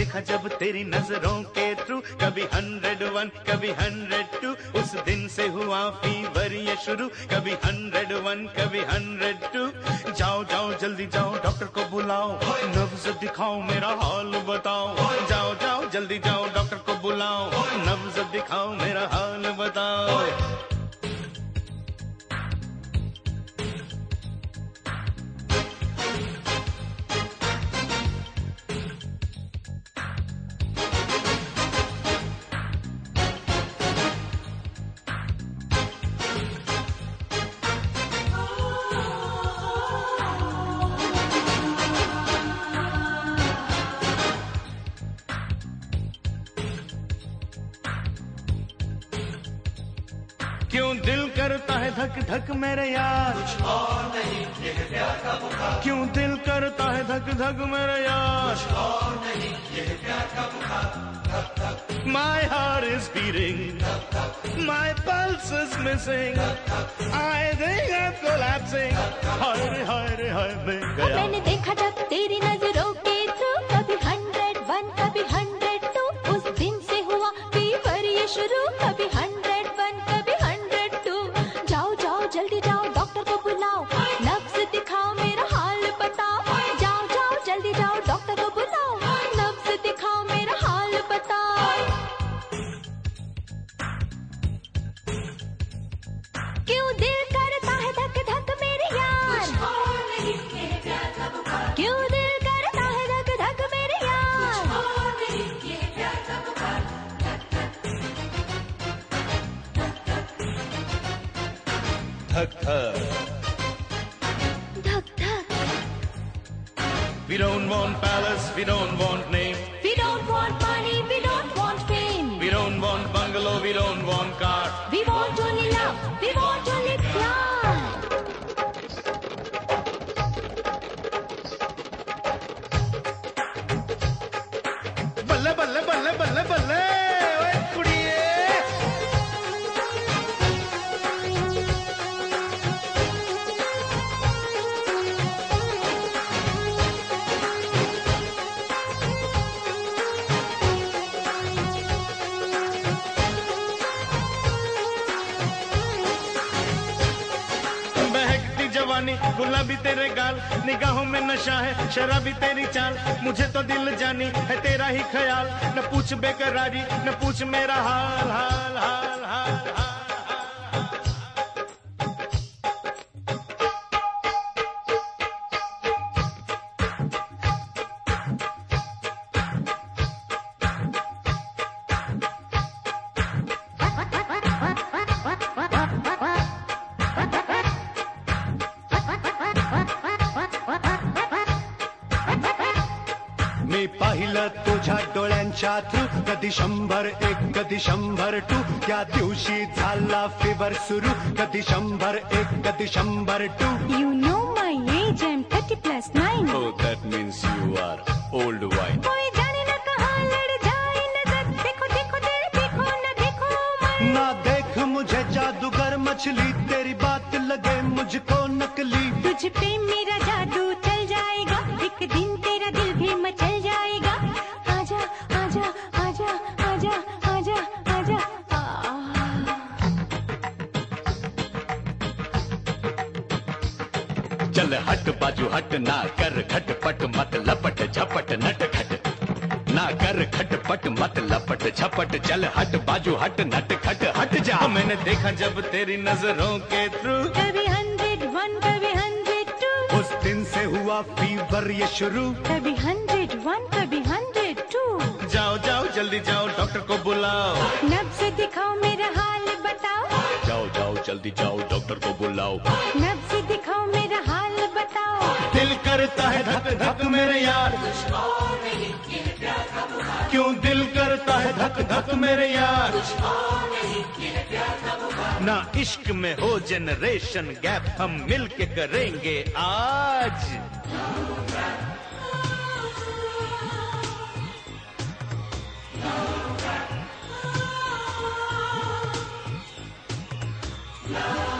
देखा जब तेरी नजरों के थ्रू, कभी 101 कभी 102, उस दिन से हुआ फीवर ये शुरू, कभी 101 कभी 102। जाओ जाओ जल्दी जाओ डॉक्टर को बुलाओ, नब्ज दिखाओ मेरा हाल बताओ। जाओ जाओ जल्दी जाओ डॉक्टर को बुलाओ, नब्ज दिखाओ मेरा हाल बताओ। क्यों दिल करता है धक धक मेरे यार, कुछ और नहीं ये है प्यार का बुखार। क्यों दिल करता है धक धक मेरे यार, कुछ और नहीं ये है प्यार का बुखार। धक धक My heart is beating, धक धक My pulse is missing, धक धक I think I'm collapsing, हाय रे हाय रे हाय मैं गया। मैंने देखा जब तेरी नजरों के थ्रू, कभी 101 कभी 102, उस दिन से हुआ फीवर ये शुरू, कभी 101 कभी 102। जाओ जाओ जल्दी जाओ डॉक्टर को बुलाओ, नब्ज दिखाओ मेरा हाल बताओ। जाओ जाओ जल्दी जाओ डॉक्टर को बुलाओ, नब्ज दिखाओ मेरा हाल बताओ। क्यों दिल करता है धक धक मेरे यार, कुछ और नहीं ये है प्यार का बुखार। क्यों दिल करता है धक धक मेरे यार, कुछ और नहीं ये है प्यार का बुखार। धक धक धक धक। We don't want palace, we don't want name, We don't want money, we don't want fame. we don't want bungalow, we don't want car. We want only love, we want only प्यार। बल्ले बल्ले बल्ले बल्ले बल्ले ओए कुड़िए। बहकती जवानी गुलाबी तेरे गाल, निगाहों में नशा है शराबी तेरी चाल। मुझे तो दिल जानी है तेरा ही ख्याल, न पूछ बेकरारी न पूछ मेरा हाल हाल हाल हाल हाल। मी पाहिलं तुझ्या डोळ्यांच्या थ्रू, कधी 101 कधी 102, त्या दिवशी झाला फीवर सुरू, कधी 101 कधी 102। You know my age, I'm 30 plus 9. Oh, that means you are old wine. कोई जाने न कहाँ लड़ जाए नजर, देखो देखो तेरे देखो न देखो मन। ना देख मुझे जादूगर मछली, तेरी बात लगे मुझको नकली। तुझ पे मेरा जादू चल जाएगा, एक दिन तेरा दिल भी मचल जाएगा। आजा आजा आजा आजा आजा आजा चल हट बाजू हट, ना कर खटपट मत लपट झपट नटखट, ना कर खटपट मत लपट झपट। चल हट बाजू हट नटखट हट जा। मैंने देखा जब तेरी नजरों के थ्रू, कभी 101 कभी 102, उस दिन से हुआ फीवर ये शुरू, कभी 101 कभी 102। जाओ जाओ जल्दी जाओ डॉक्टर को बुलाओ, नब्ज दिखाओ मेरा हाल बताओ। जाओ जाओ जल्दी जाओ डॉक्टर को बुलाओ, नब्ज दिखाओ मेरा हाल बताओ। दिल करता है धक धक मेरे यार, क्यों दिल करता है धक धक मेरे यार। ना इश्क में हो जनरेशन गैप, हम मिलके करेंगे आज। No.